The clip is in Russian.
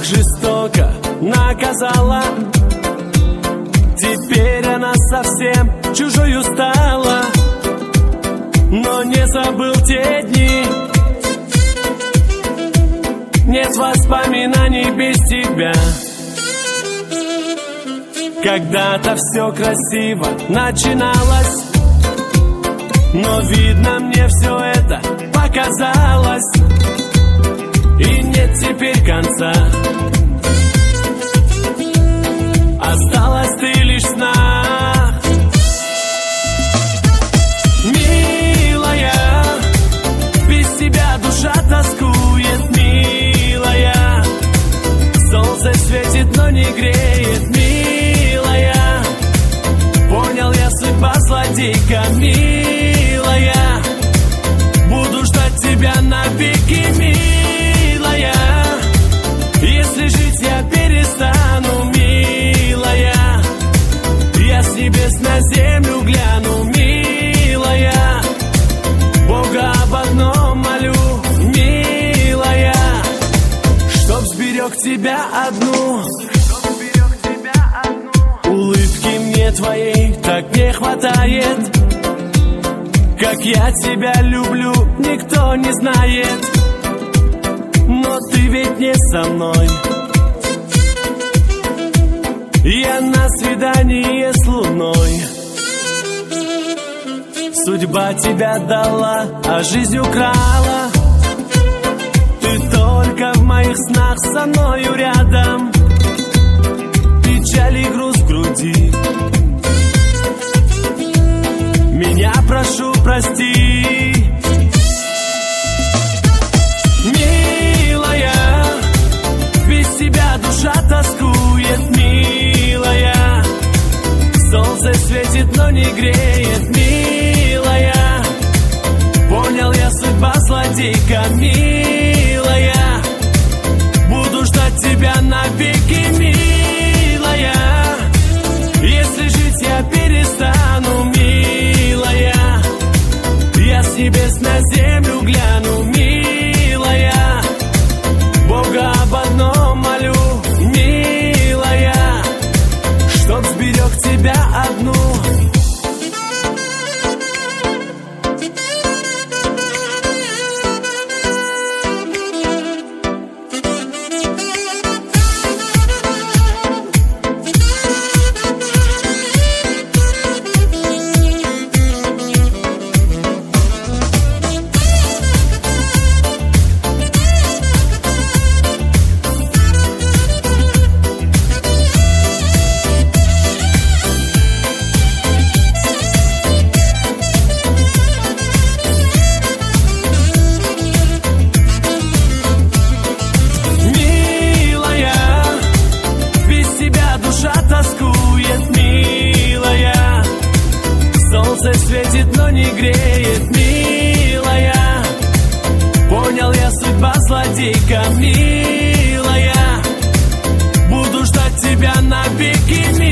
жестоко наказала. Теперь она совсем чужою стала. Но не забыл те дни, нет воспоминаний без тебя. Когда-то все красиво начиналось, но видно мне все это показалось, и нет теперь конца. Осталась ты лишь в снах. Милая, без тебя душа тоскует, милая. Солнце светит, но не греет, милая. Понял я, судьба злодейка, милая. Буду ждать тебя навеки, милая. Если жить я перестану, милая. Я с небес на землю гляну, милая. Бога об одном молю, милая. Чтоб сберег тебя одну. Улыбки мне твоей так не хватает. Как я тебя люблю, никто не знает. Но ты ведь не со мной. Я на свидание с луной. Судьба тебя дала, а жизнь украла. Ты только в моих снах со мною рядом. Печаль и груз в груди. Меня прошу, прости. Милая, без тебя душа тоскует, милая. Солнце светит, но не греет, милая. Понял я, судьба злодейка, милая. Буду ждать тебя навеки, милая. Если жить я перестану, милая. Я с небес на землю гляну, милая. Бога об одном молю, милая. Чтоб сберег тебя одну. Светит, но не греет, милая. Понял я, судьба злодейка, милая. Буду ждать тебя навеки, милая.